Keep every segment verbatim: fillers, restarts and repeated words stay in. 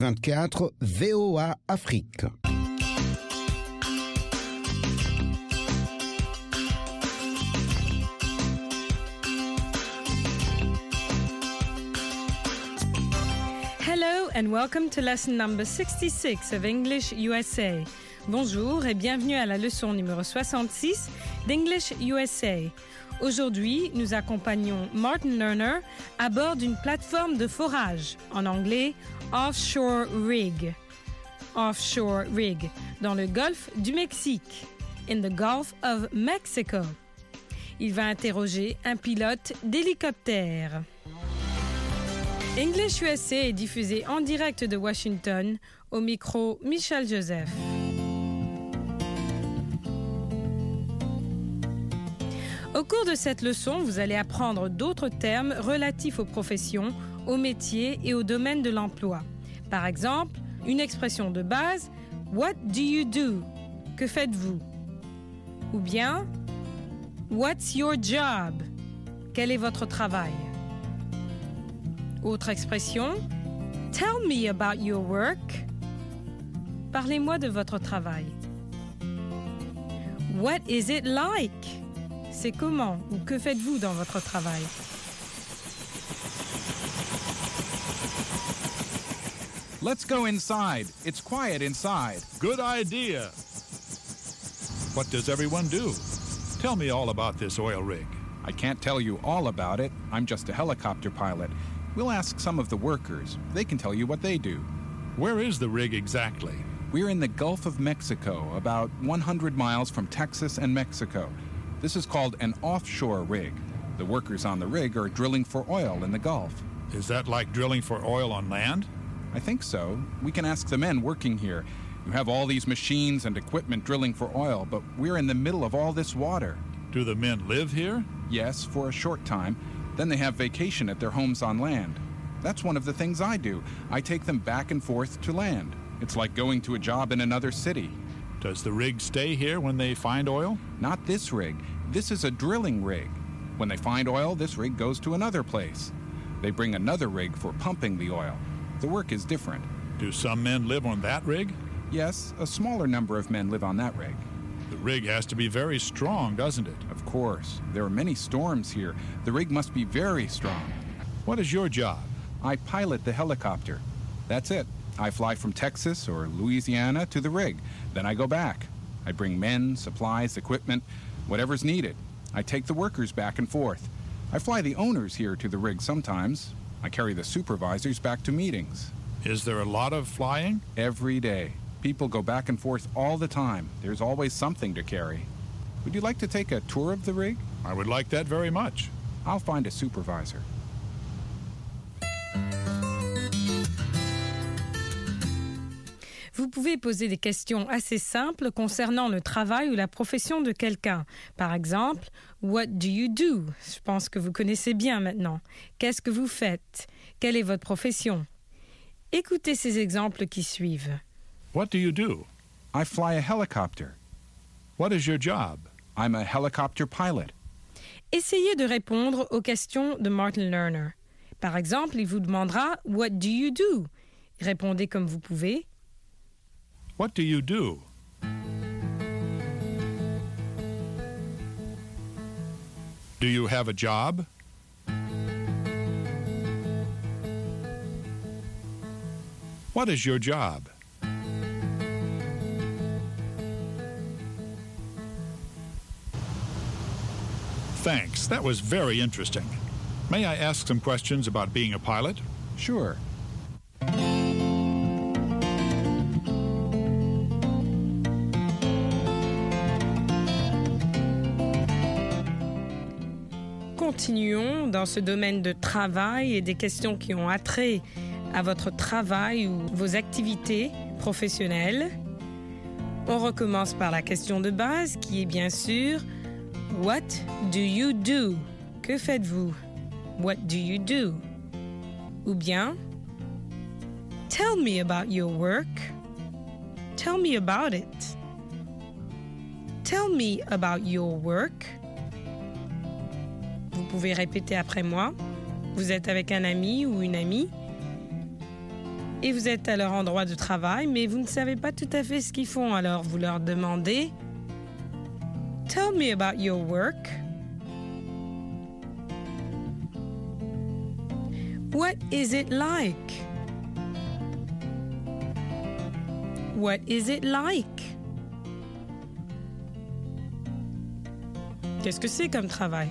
vingt-quatre V O A Afrique. Hello and welcome to lesson number sixty-six of English U S A. Bonjour et bienvenue à la leçon numéro soixante-six d'English U S A. Aujourd'hui, nous accompagnons Martin Lerner à bord d'une plateforme de forage, en anglais offshore rig. Offshore rig, dans le golfe du Mexique, in the Gulf of Mexico. Il va interroger un pilote d'hélicoptère. English U S A est diffusé en direct de Washington, au micro Michel Joseph. Au cours de cette leçon, vous allez apprendre d'autres termes relatifs aux professions, aux métiers et au domaine de l'emploi. Par exemple, une expression de base, « What do you do ?» Que faites-vous? Ou bien, « What's your job ?» Quel est votre travail? Autre expression, « Tell me about your work » Parlez-moi de votre travail. « What is it like ?» C'est comment ou que faites-vous dans votre travail? Let's go inside. It's quiet inside. Good idea. What does everyone do? Tell me all about this oil rig. I can't tell you all about it. I'm just a helicopter pilot. We'll ask some of the workers. They can tell you what they do. Where is the rig exactly? We're in the Gulf of Mexico, about one hundred miles from Texas and Mexico. This is called an offshore rig. The workers on the rig are drilling for oil in the Gulf. Is that like drilling for oil on land? I think so. We can ask the men working here. You have all these machines and equipment drilling for oil, but we're in the middle of all this water. Do the men live here? Yes, for a short time. Then they have vacation at their homes on land. That's one of the things I do. I take them back and forth to land. It's like going to a job in another city. Does the rig stay here when they find oil? Not this rig. This is a drilling rig. When they find oil, this rig goes to another place. They bring another rig for pumping the oil. The work is different. Do some men live on that rig? Yes, a smaller number of men live on that rig. The rig has to be very strong, doesn't it? Of course. There are many storms here. The rig must be very strong. What is your job? I pilot the helicopter. That's it. I fly from Texas or Louisiana to the rig. Then I go back. I bring men, supplies, equipment, whatever's needed. I take the workers back and forth. I fly the owners here to the rig sometimes. I carry the supervisors back to meetings. Is there a lot of flying? Every day. People go back and forth all the time. There's always something to carry. Would you like to take a tour of the rig? I would like that very much. I'll find a supervisor. Vous pouvez poser des questions assez simples concernant le travail ou la profession de quelqu'un. Par exemple, « What do you do ?» Je pense que vous connaissez bien maintenant. Qu'est-ce que vous faites? Quelle est votre profession? Écoutez ces exemples qui suivent. What do you do? I fly a helicopter. What is your job? I'm a helicopter pilot. Essayez de répondre aux questions de Martin Lerner. Par exemple, il vous demandera « What do you do ?» Répondez comme vous pouvez. What do you do? Do you have a job? What is your job? Thanks. That was very interesting. May I ask some questions about being a pilot? Sure. Continuons dans ce domaine de travail et des questions qui ont attrait à votre travail ou vos activités professionnelles. On recommence par la question de base qui est bien sûr « What do you do ?» Que faites-vous? What do you do? Ou bien « Tell me about your work » Tell me about it. Tell me about your work. Vous pouvez répéter après moi. Vous êtes avec un ami ou une amie. et vous êtes à leur endroit de travail, mais vous ne savez pas tout à fait ce qu'ils font. Alors vous leur demandez « Tell me about your work. What is it like? What is it like? » Qu'est-ce que c'est comme travail?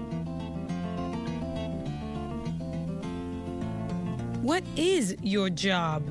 What is your job?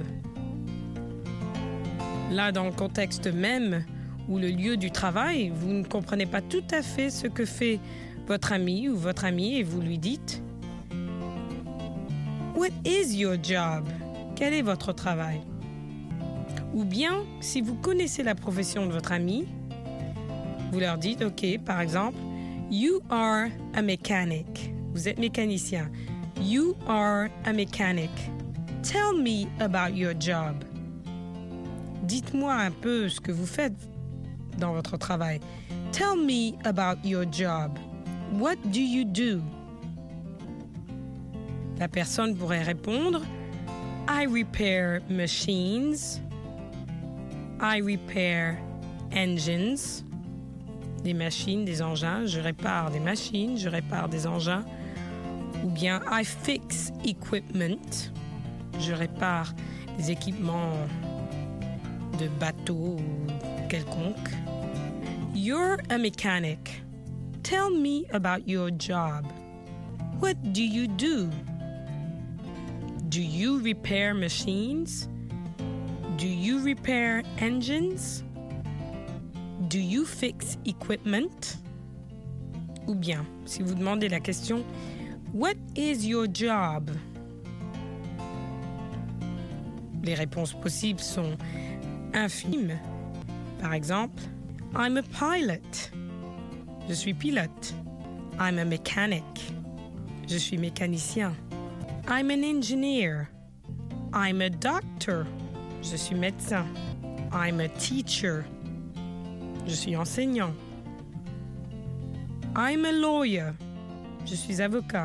Là, dans le contexte même ou le lieu du travail, vous ne comprenez pas tout à fait ce que fait votre ami ou votre amie et vous lui dites « What is your job? » Quel est votre travail? Ou bien, si vous connaissez la profession de votre ami, vous leur dites « OK, par exemple, you are a mechanic. » Vous êtes mécanicien. You are a mechanic. Tell me about your job. Dites-moi un peu ce que vous faites dans votre travail. Tell me about your job. What do you do? La personne pourrait répondre I repair machines. I repair engines. Des machines, des engins. Je répare des machines, je répare des engins. Ou bien I fix equipment. Je répare des équipements de bateaux ou quelconque. You're a mechanic. Tell me about your job. What do you do? Do you repair machines? Do you repair engines? Do you fix equipment? Ou bien, si vous demandez la question What is your job? Les réponses possibles sont infimes. Par exemple, I'm a pilot. Je suis pilote. I'm a mechanic. Je suis mécanicien. I'm an engineer. I'm a doctor. Je suis médecin. I'm a teacher. Je suis enseignant. I'm a lawyer. Je suis avocat.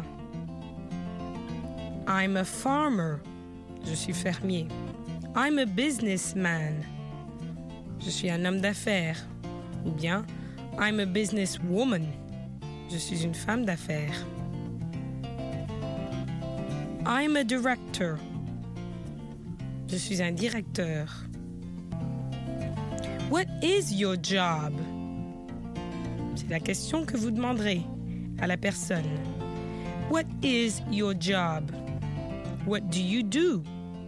I'm a farmer. Je suis fermier. I'm a businessman. Je suis un homme d'affaires. Ou bien, I'm a businesswoman. Je suis une femme d'affaires. I'm a director. Je suis un directeur. What is your job? C'est la question que vous demanderez à la personne. What is your job? What do you do?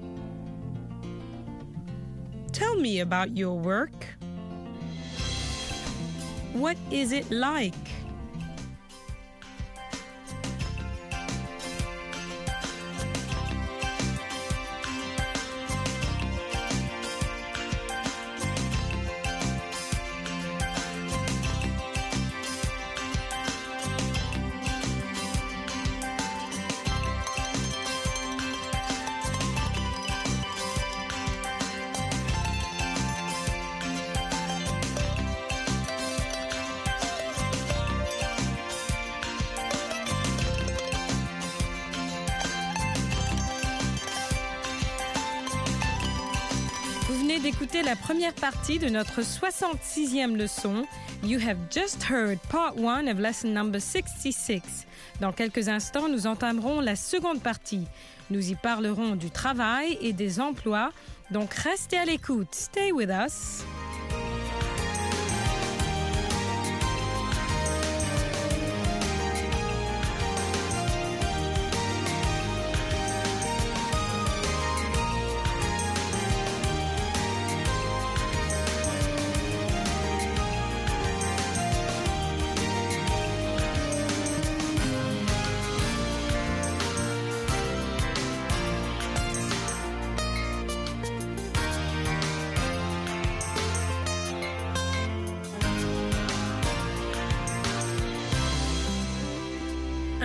Tell me about your work. What is it like? D'écouter la première partie de notre soixante-sixième leçon. You have just heard part one of lesson number sixty-six. Dans quelques instants, nous entamerons la seconde partie. Nous y parlerons du travail et des emplois. Donc, restez à l'écoute. Stay with us.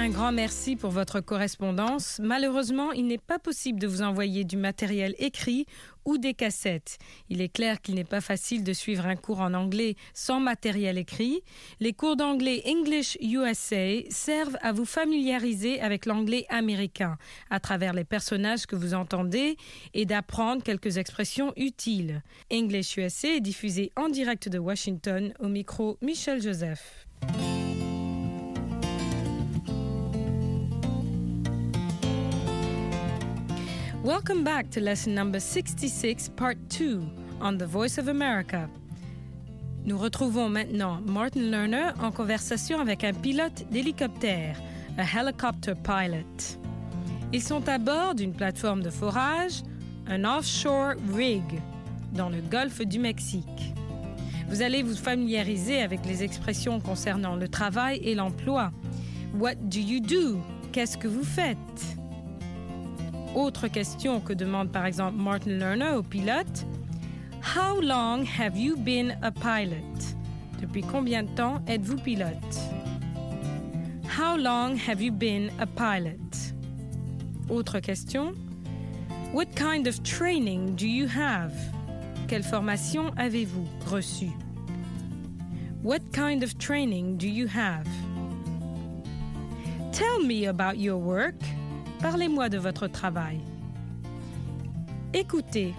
Un grand merci pour votre correspondance. Malheureusement, il n'est pas possible de vous envoyer du matériel écrit ou des cassettes. Il est clair qu'il n'est pas facile de suivre un cours en anglais sans matériel écrit. Les cours d'anglais English U S A servent à vous familiariser avec l'anglais américain à travers les personnages que vous entendez et d'apprendre quelques expressions utiles. English U S A est diffusé en direct de Washington au micro Michel Joseph. Welcome back to lesson number sixty-six, part two, on the Voice of America. Nous retrouvons maintenant Martin Lerner en conversation avec un pilote d'hélicoptère, a helicopter pilot. Ils sont à bord d'une plateforme de forage, un offshore rig, dans le golfe du Mexique. Vous allez vous familiariser avec les expressions concernant le travail et l'emploi. What do you do? Qu'est-ce que vous faites? Autre question que demande par exemple Martin Lerner au pilote. How long have you been a pilot? Depuis combien de temps êtes-vous pilote? How long have you been a pilot? Autre question. What kind of training do you have? Quelle formation avez-vous reçue? What kind of training do you have? Tell me about your work. Parlez-moi de votre travail. Écoutez.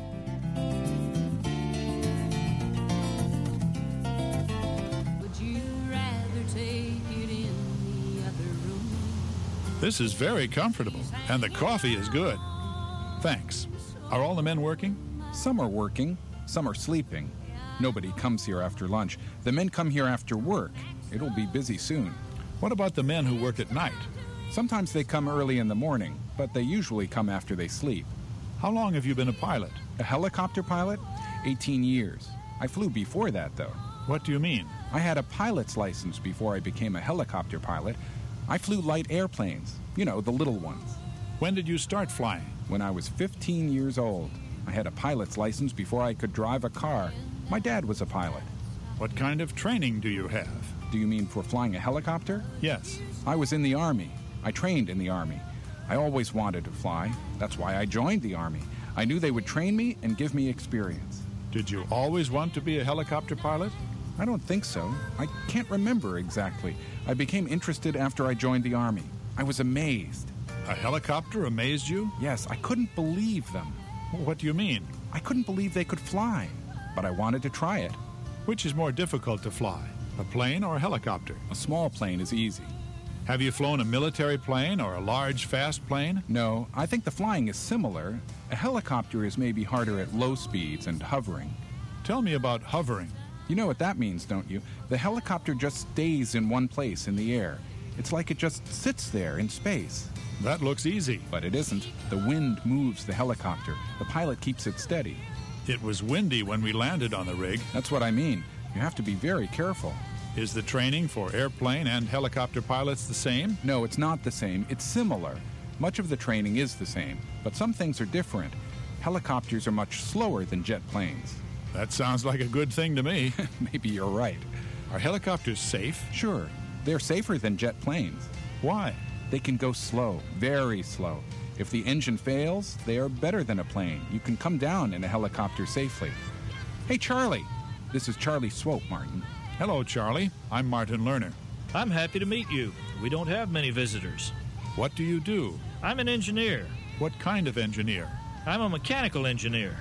Would you rather take it in the other room? This is very comfortable, and the coffee is good. Thanks. Are all the men working? Some are working, some are sleeping. Nobody comes here after lunch. The men come here after work. It'll be busy soon. What about the men who work at night? Sometimes they come early in the morning, but they usually come after they sleep. How long have you been a pilot? A helicopter pilot? eighteen years. I flew before that, though. What do you mean? I had a pilot's license before I became a helicopter pilot. I flew light airplanes, you know, the little ones. When did you start flying? When I was fifteen years old. I had a pilot's license before I could drive a car. My dad was a pilot. What kind of training do you have? Do you mean for flying a helicopter? Yes. I was in the Army. I trained in the Army. I always wanted to fly. That's why I joined the Army. I knew they would train me and give me experience. Did you always want to be a helicopter pilot? I don't think so. I can't remember exactly. I became interested after I joined the Army. I was amazed. A helicopter amazed you? Yes, I couldn't believe them. What do you mean? I couldn't believe they could fly, but I wanted to try it. Which is more difficult to fly, a plane or a helicopter? A small plane is easy. Have you flown a military plane or a large, fast plane? No, I think the flying is similar. A helicopter is maybe harder at low speeds and hovering. Tell me about hovering. You know what that means, don't you? The helicopter just stays in one place in the air. It's like it just sits there in space. That looks easy. But it isn't. The wind moves the helicopter. The pilot keeps it steady. It was windy when we landed on the rig. That's what I mean. You have to be very careful. Is the training for airplane and helicopter pilots the same? No, it's not the same. It's similar. Much of the training is the same, but some things are different. Helicopters are much slower than jet planes. That sounds like a good thing to me. Maybe you're right. Are helicopters safe? Sure. They're safer than jet planes. Why? They can go slow, very slow. If the engine fails, they are better than a plane. You can come down in a helicopter safely. Hey, Charlie. This is Charlie Swope, Martin. Hello, Charlie. I'm Martin Lerner. I'm happy to meet you. We don't have many visitors. What do you do? I'm an engineer. What kind of engineer? I'm a mechanical engineer.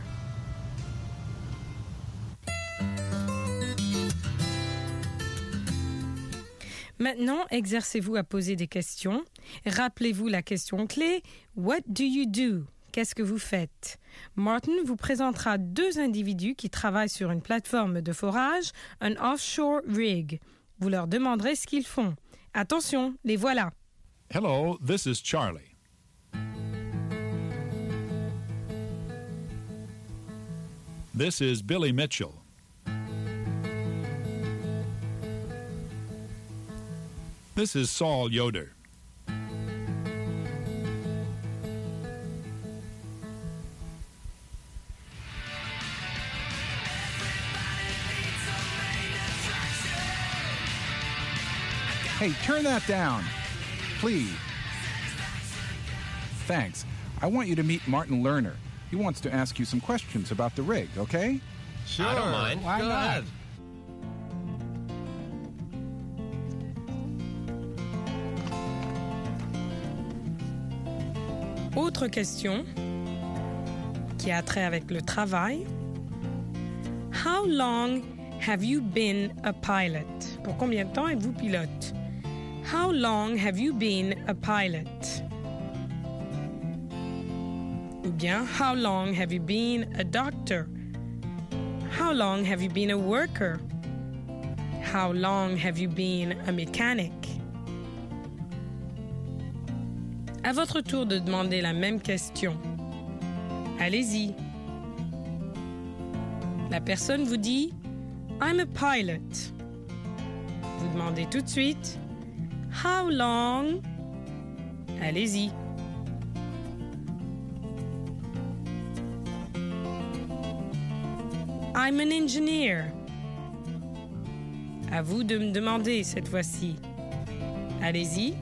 Maintenant, exercez-vous à poser des questions. Rappelez-vous la question clé « What do you do ?» Qu'est-ce que vous faites? Martin vous présentera deux individus qui travaillent sur une plateforme de forage, un offshore rig. Vous leur demanderez ce qu'ils font. Attention, les voilà. Hello, this is Charlie. This is Billy Mitchell. This is Saul Yoder. Hey, turn that down. please. Thanks. I want you to meet Martin Lerner. He wants to ask you some questions about the rig, okay? Sure. I don't mind. Why Go not? ahead. Autre question qui a trait avec le travail. How long have you been a pilot? Pour combien de temps êtes-vous pilote? How long have you been a pilot? Ou bien, how long have you been a doctor? How long have you been a worker? How long have you been a mechanic? À votre tour de demander la même question. Allez-y. La personne vous dit « I'm a pilot ». Vous demandez tout de suite « How long ?» Allez-y. « I'm an engineer ». À vous de me demander cette fois-ci. Allez-y.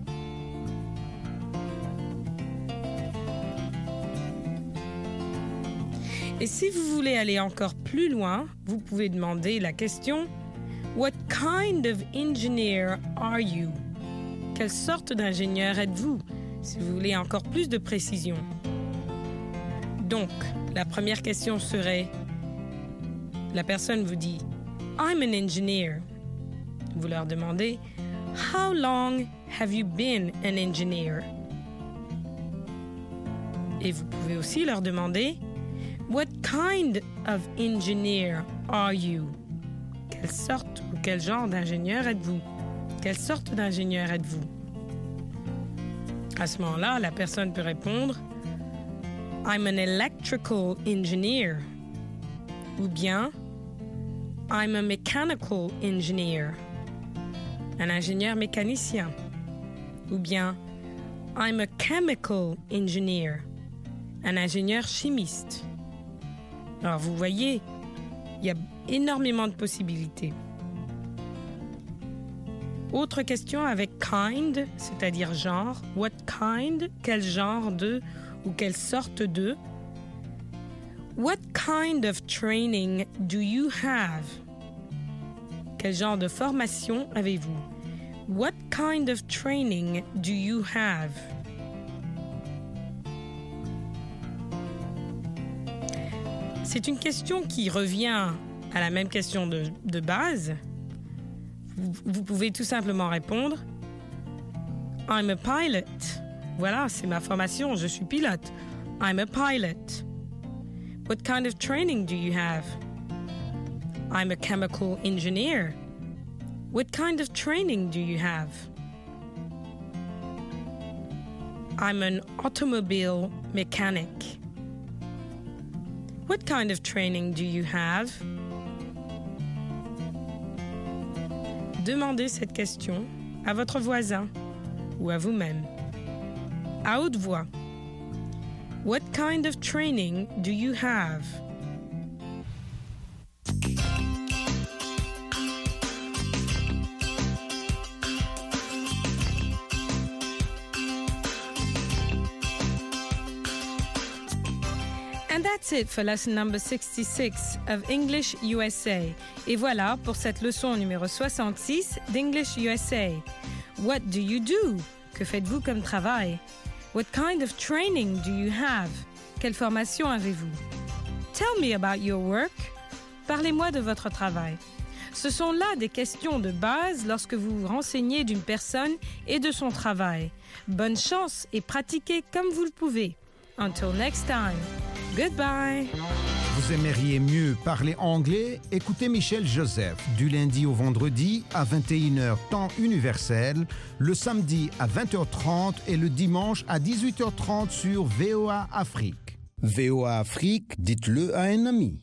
Et si vous voulez aller encore plus loin, vous pouvez demander la question « What kind of engineer are you ?» Quelle sorte d'ingénieur êtes-vous? Si vous voulez encore plus de précision. Donc, la première question serait, la personne vous dit « I'm an engineer ». Vous leur demandez « How long have you been an engineer ?» Et vous pouvez aussi leur demander « What kind of engineer are you ?» Quelle sorte ou quel genre d'ingénieur êtes-vous? Quelle sorte d'ingénieur êtes-vous? À ce moment-là, la personne peut répondre « I'm an electrical engineer » ou bien « I'm a mechanical engineer » un ingénieur mécanicien ou bien « I'm a chemical engineer » un ingénieur chimiste. Alors, vous voyez, il y a énormément de possibilités. Autre question avec kind, c'est-à-dire genre. What kind? Quel genre de ou quelle sorte de? What kind of training do you have? Quel genre de formation avez-vous? What kind of training do you have? C'est une question qui revient à la même question de, de base. Vous, vous pouvez tout simplement répondre « I'm a pilot ». Voilà, c'est ma formation, je suis pilote. « I'm a pilot ». « What kind of training do you have? »« I'm a chemical engineer ». « What kind of training do you have? »« I'm an automobile mechanic ». What kind of training do you have? Demandez cette question à votre voisin ou à vous-même. À haute voix. What kind of training do you have? And that's it for lesson number sixty-six of English U S A. Et voilà pour cette leçon numéro soixante-six d'English U S A. What do you do? Que faites-vous comme travail? What kind of training do you have? Quelle formation avez-vous? Tell me about your work. Parlez-moi de votre travail. Ce sont là des questions de base lorsque vous vous renseignez d'une personne et de son travail. Bonne chance et pratiquez comme vous le pouvez. Until next time. Goodbye. Vous aimeriez mieux parler anglais? Écoutez Michel Joseph du lundi au vendredi à vingt et une heures temps universel, le samedi à vingt heures trente et le dimanche à dix-huit heures trente sur V O A Afrique. V O A Afrique, dites-le à un ami.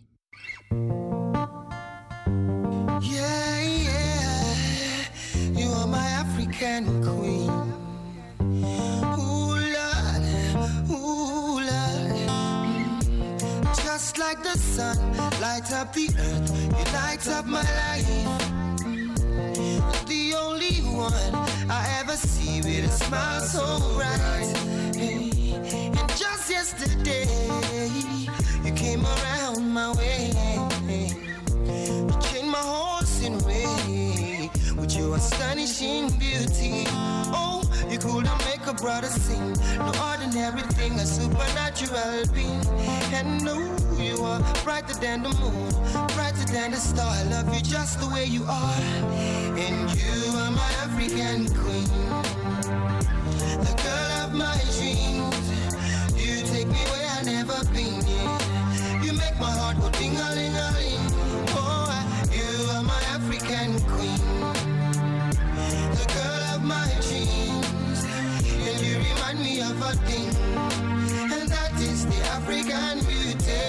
Yeah, yeah, you are my African queen. Ooh, Lord, ooh, Lord. Just like the sun, light up the earth, you light up my life. The only one I ever ever see with a smile so bright. Hey, and just yesterday, you came around my way. You changed my horse in way with your astonishing beauty. Oh, you couldn't make a brother sing. No ordinary thing, a supernatural being. And no, you are brighter than the moon, brighter than the star. I love you just the way you are. And you are my African queen, the girl of my dreams. You take me where I never been. Yeah. You make my heart go ding-a-ling-a-ling. Oh, you are my African queen, the girl of my dreams. And you remind me of a thing, and that is the African beauty.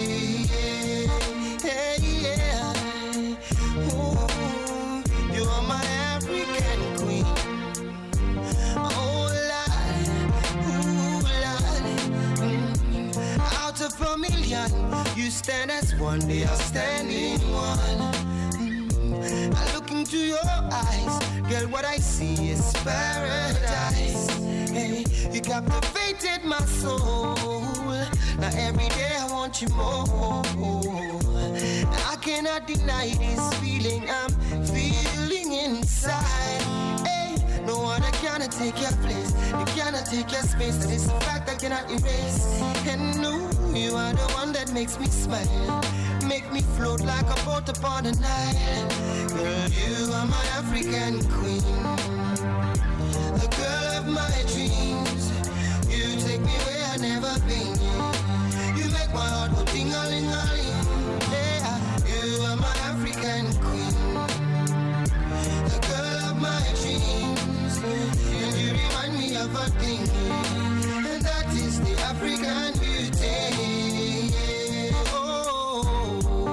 Yeah, yeah. Ooh, you are my African queen. Oh Lord, ooh Lord. Mm. Out of a million, you stand as one, they are standing one. Mm. I look into your eyes, girl, what I see is paradise. Hey, you captivated my soul. Now every day I want you more. Now I cannot deny this feeling I'm feeling inside. Hey, no one cannot take your place, you cannot take your space. That is a fact I cannot erase. And no, you are the one that makes me smile, make me float like a boat upon the Nile. Girl, you are my African queen, the girl of my dreams. You take me where I never been. You make my heart go ding-a-ling-a-ling. Yeah, you are my African queen, the girl of my dreams. And you remind me of a thing, and that is the African beauty. Oh,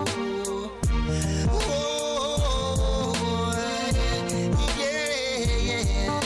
oh, yeah, yeah.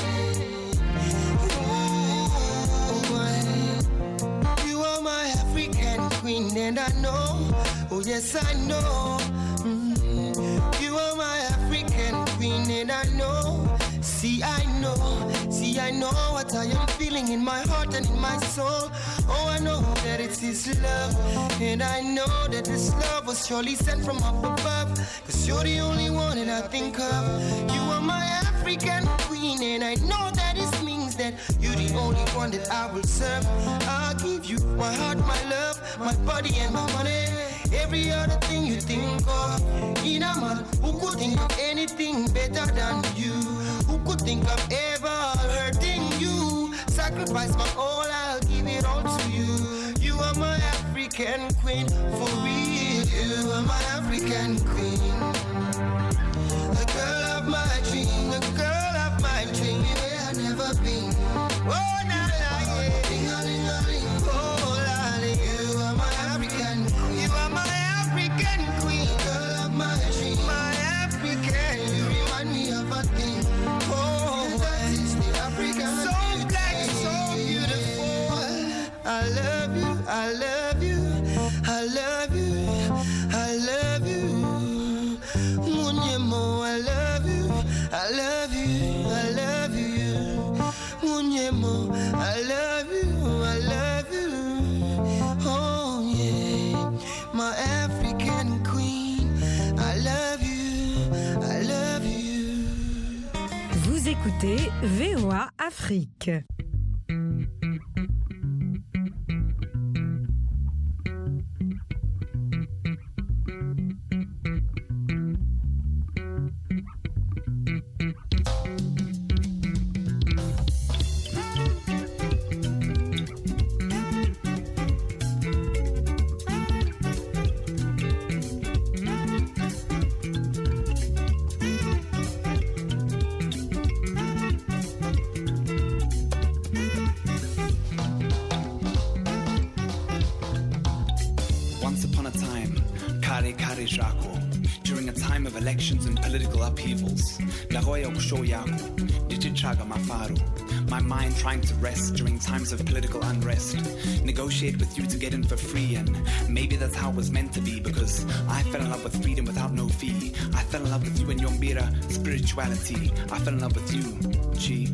Ooh, you are my African queen, and I know, oh yes I know. Mm, you are my African queen, and I know. See, I know, see, I know what I am feeling in my heart and in my soul. Oh, I know that it's His love, and I know that this love was surely sent from up above. Cause you're the only one that I think of. You are my African queen, and I know that it means that you're the only one that I will serve. I'll give you my heart, my love, my body and my money. Every other thing you think of. In a man who could think of anything better than you, who could think of ever hurting you. Sacrifice my all, I'll give it all to you. You are my African queen, for real. You are my African queen, the girl of my dream, the girl of my dream. Where I've never been. Oh, na na, yeah. Ding-a-ling-a-ling. Oh, lolly. You are my African queen. You are my African queen, girl of my dream, my African. You remind me of a thing. Oh, that is the African. So black, so beautiful. I love you, I love you, I love you, I love you. Munyemo, I love you, I love you, I love you. Munyemo, I love you, I love you. Oh yeah, my African queen, I love you, I love you. Vous écoutez V O A Afrique. During a time of elections and political upheavals, Nagoya kusho yako, ndichichaga mafaru, My mind trying to rest during times of political unrest. Negotiate with you to get in for free, and maybe that's how it was meant to be, because I fell in love with freedom without no fee. I fell in love with you and your mira spirituality. I fell in love with you, G.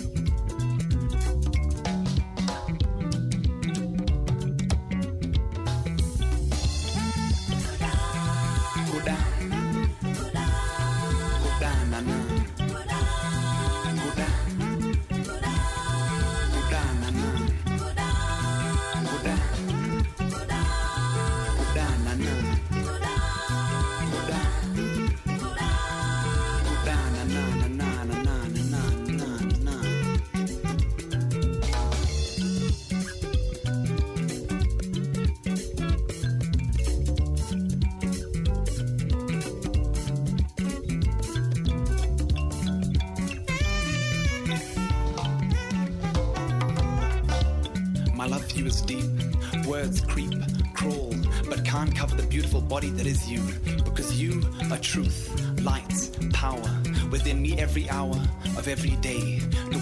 Body that is you, because you are truth, light, power within me every hour of every day.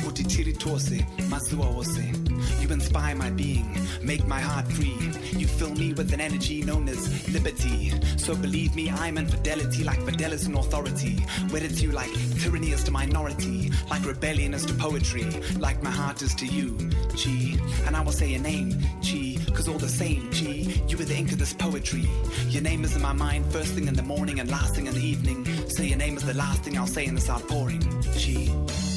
You inspire my being, make my heart free. You fill me with an energy known as liberty. So believe me, I'm infidelity, like Fidelis in authority. Wedded to you like tyranny is to minority, like rebellion is to poetry, like my heart is to you, G. And I will say your name, G, cause all the same, G. You are the ink of this poetry. Your name is in my mind, first thing in the morning and last thing in the evening. So your name is the last thing I'll say in this outpouring, G.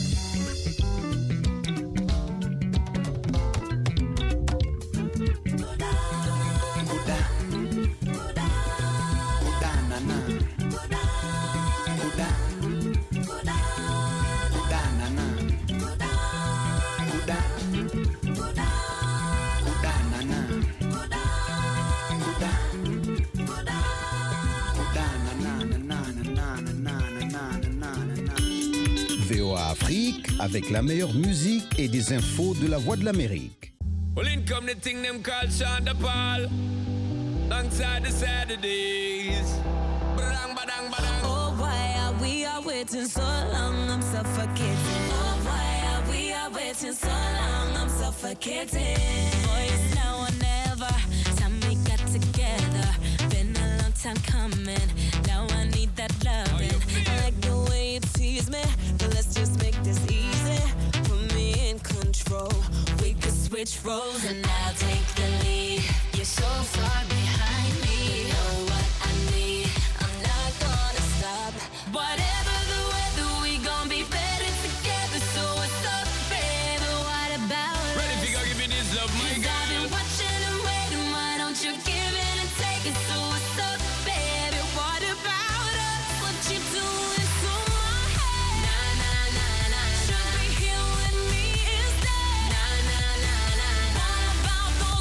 V O A Afrique, avec la meilleure musique et des infos de la Voix de l'Amérique. Well, in come the thing them called Shonda Paul, alongside the Saturdays. Badang, badang, badang. Oh, why are we are waiting so long? I'm suffocating. Oh, why are we are waiting so long? I'm suffocating. Boy, it's now or never. Time we got together. Been a long time coming. Now I need that loving. I like the way you tease me, but let's just make this easy. Put me in control. We could switch roles and I'll take the lead. You're so far behind me. You know what I need. I'm not gonna stop. Whatever the weather, we gon' be better together. So what's up, baby? What about us? Ready if you go give me this love, my girl. I've been watching and waiting. Why don't you give in and take it? So what's up, baby? What about us? What you doing to my head? Nah, nah, nah, nah. Should be here with me instead. Nah, nah, nah, nah. What about the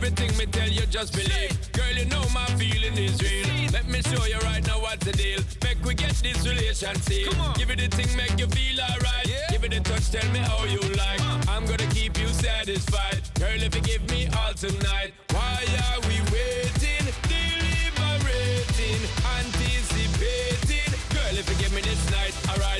Everything me tell you, just believe. Girl, you know my feeling is real. Let me show you right now what's the deal. Make we get this relation sealed. Give it the thing, make you feel alright. Yeah. Give it a touch, tell me how you like. I'm gonna keep you satisfied. Girl, if you give me all tonight, why are we waiting? Deliberating, anticipating. Girl, if you give me this night, alright.